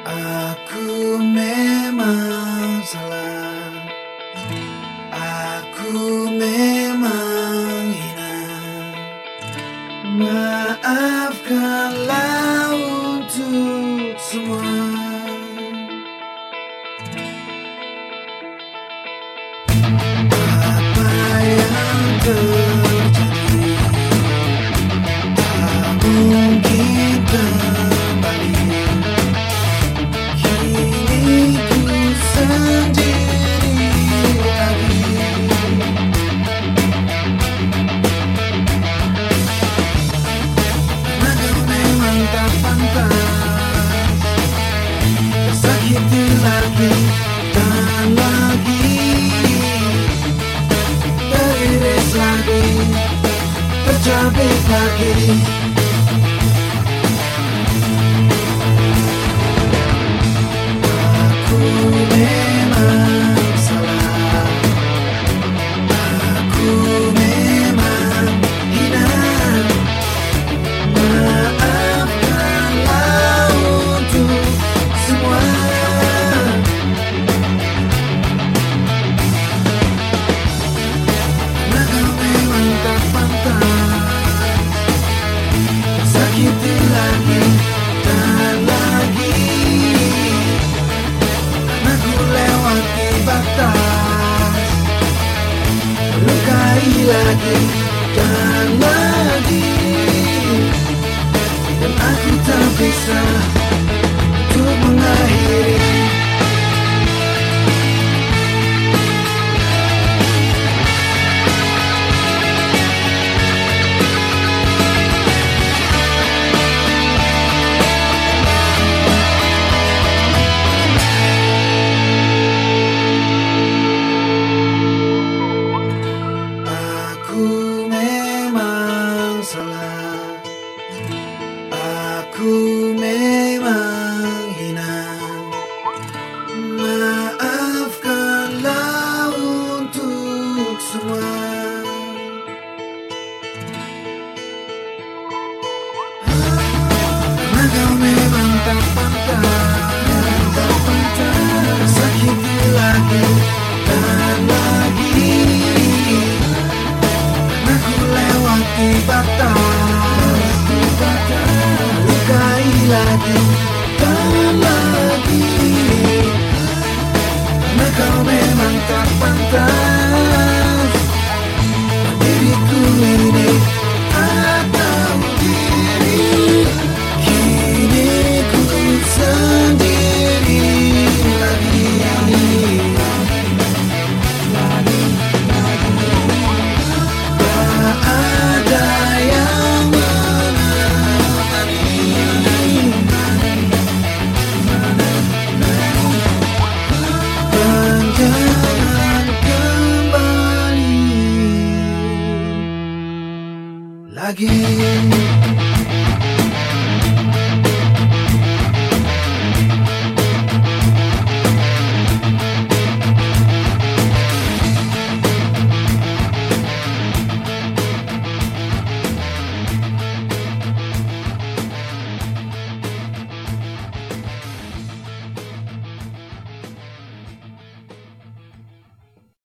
Aku memang salah, aku memang hina. Maafkanlah untuk semua. Apa yang terjadi tak mungkin kembali. Kini ku sendiri lagi. Karena kau memang tak pantas tersakiti lagi dan lagi, teriris lagi, tercabik lagi. Aku memang salah, aku memang hina. Maafkanlah untuk semua. Karena kau memang tak pantas tersakiti lagi dan lagi. Karena ku lewati batas, melukai lagi dan lagi. Dan aku tak bisa untuk mengakhiri. Aku memang salah, aku memang hina. Maafkanlah untuk semua. Karena kau memang tak pantas tersakiti lagi dan lagi. Karena ku lewati batas, melukai lagi dan lagi. Karena kau memang tak pantas diriku ini atau diri. Kini ku sendiri lagi. Tak ada yang menemani. Dan jangan kembali lagi.